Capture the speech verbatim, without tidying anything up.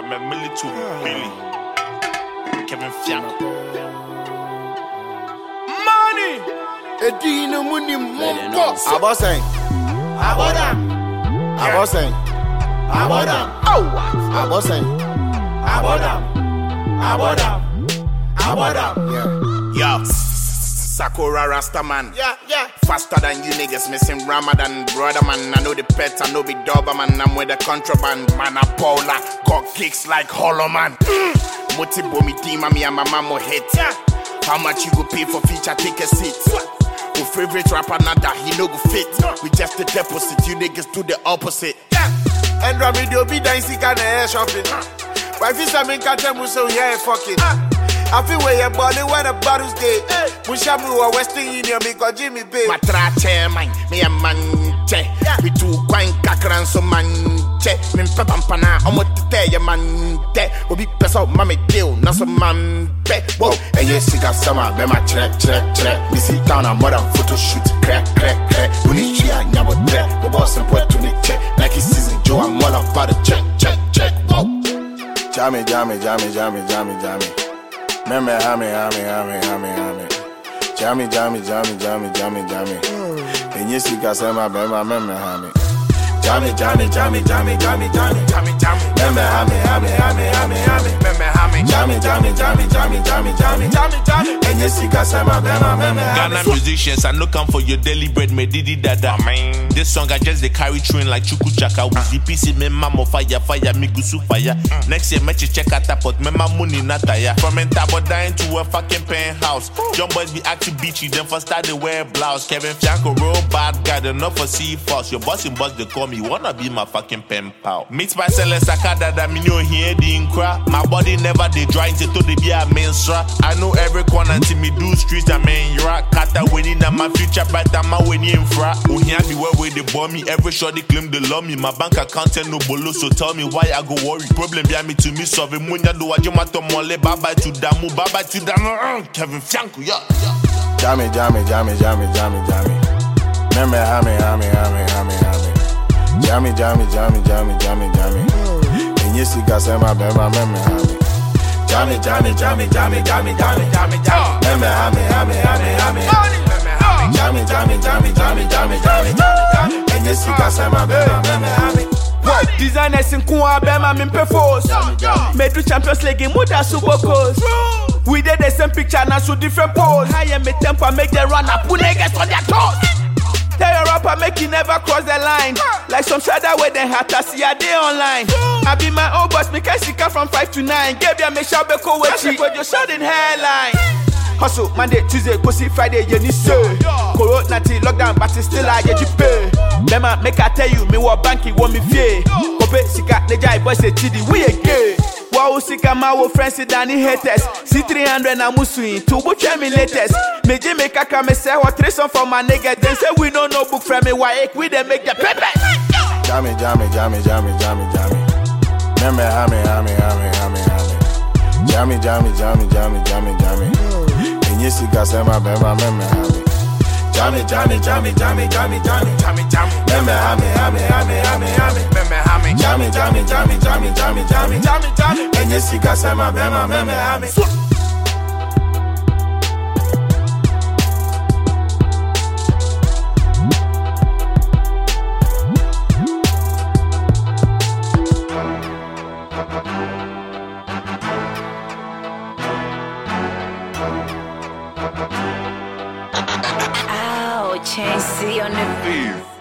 from a milli to Billy. Kevin Fianco. Money! Edina Muni Mongo. Aboseng. Abodam. Aboseng. Abodam. Oh! Aboseng. Abodam. Abodam. Abodam. Yeah. Yo. Sakura Rastaman. Yeah, yeah. Faster than you niggas missing Ramadan. Brother man, I know the pets, I know the Doberman. I'm with the contraband. Man, I Paula. Got kicks like Hollow Man. Mm. Moti bomi team, me and my mama hit. Yeah. How much you go pay for feature ticket seats? Who favorite rapper nada, he no go fit. We just the deposit, you niggas do the opposite. Yeah. And Rami do be dancing kind of air shopping. Why if you make a tell so yeah fucking. I feel where your body when the bottles day. Mushamu or Western Union because Jimmy Bay. Matra chairman, me a man che. We two quine kakran so man che. Min pampana, I'm what to tell your man che. We be peso mame deal, not some man pe. Whoa, and yes, you got summer, be my check, check, check. We sit down and more than photo shoot, crack, crack, crack. We need you and yabo tre. We boss and put to the check. Like it's season, Joe, I'm all about the check, check, check. Whoa. Jammy, jammy, jammy, jammy, jammy, jammy. Meme hame hame hame hame hame. Jammy jammy jammy jammy jammy jammy. Enye sika sema bema meme hame. Jammy jammy jammy jammy jammy jammy jammy jammy. Meme hame hame hame hame hame. Meme hame. Jammy jammy jammy jammy jammy jammy jammy jammy. Enye sika sema bema meme hame. Ghana musicians, I no come for your daily bread, me didi dada. Man. This song I just they carry train like Chuku Chaka. With the P C, me mama fire fire, me gusu fire. Mm. Next year, me check out that pot, me my money not tire. From Entabo dying to a fucking penthouse. Young boys be acting beachy, then first start they wear blouse. Kevin Fianco, real bad guy, they not for see false. Your boss in boss, they call me, wanna be my fucking pen pal. Meet my seller Sakada that me know here, the cry. My body never they dry to they be a mensra. I know every corner until me do streets, I mean, you're a kata winning, my future, but I'm a winning in fra. Unya be where they bomb me, every shot they claim they love me. My bank account and no bolo, so tell me why I go worry. Problem behind me to me, so if munya do what you want to mole, bye bye to damu, bye bye to damu. Kevin Fianco, yeah. Jammy, jammy, jammy, jammy, jammy, jammy. Meme hame hame hame hame hame. Jammy, jammy, jammy, jammy, jammy, jammy. Enye sika sema bema meme hame. Jammy, jammy, jammy, jammy, jammy, jammy, jammy, jammy. Meme hame hame hame hame hame. Jammy, jammy, jammy, jammy, jammy, jammy, jammy. Enye sika sema bema meme hame. Designers in Kwa Bema Mimpe Force. Made to Champions League in Muda Super Coast. We did the same picture now so different pose. High and me temper make them run up, put niggas on their toes. Tell your rapper make you never cross the line. Like some shadow where they have to see a day online. I be my own boss, make I see from five to nine. Give them a shout beko with you with your shouting hairline. Hustle Monday, Tuesday, pussy Friday, you need so. Corona till lockdown, but it's still I get you pay. Bema make I tell you, me what banky want me fear. Kope sika neja boy say chidi we again. Wow sika ma wo friends Danny haters. C three hundred na musuin, two book me latest. Me je make a come say what three song for my nigga. Then say we don't know book from me why we they make the pepe. Jammy jammy jammy jammy jammy jammy. Meme hame hame hame hame hame. Jammy jammy jammy jammy jammy jammy. Enye sika sema bema meme hame. Jammy, jammy, jammy, jammy, jammy, jammy, jammy, jammy. Meme hame, hame, hame, hame, hame. Meme hame. Jammy, jammy, jammy, jammy, jammy, jammy, jammy, jammy. Enye sika sema bema meme hame. Chain C on the beat.